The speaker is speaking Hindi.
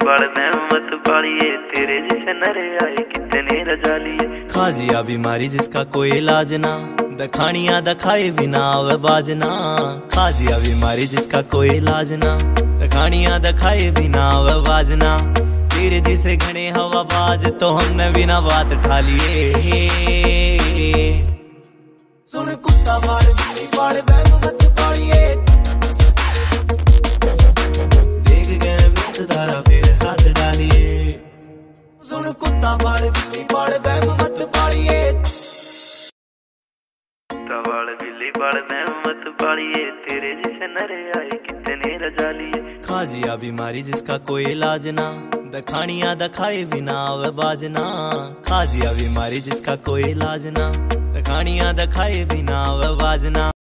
बाल मैं मत पालिए, तेरे जैसे नरे आए कितने रजालिए। खाजिया बीमारी जिसका कोई इलाज ना, दखानिया दखाए बिना आवे बाजना। खाजिया बीमारी जिसका कोई इलाज ना, दखानिया दखाए बिना आवे बाजना। तेरे जिसे घने हवा बाज तो हमने बिना बात ठा लिए। सुन कुत्ता बाड़ बिल्ली बाड़ वहम मत पालिए, देख गए विंत धारा फिर हाथ डालिए। सुन कुत्ता बाड़ बिल्ली बाड़ वहम मत पालिए, कुत्ता बाल बिल्ली बाल मैं मत पालिए, तेरे जैसे नरे आए कितने रजालिए। खाजिया बीमारी जिसका कोई इलाज ना, दखानिया दखाए बिना आवे बाजना। खाजिया बीमारी जिसका कोई इलाज ना, दखानिया दखाए बिना आवे बाजना।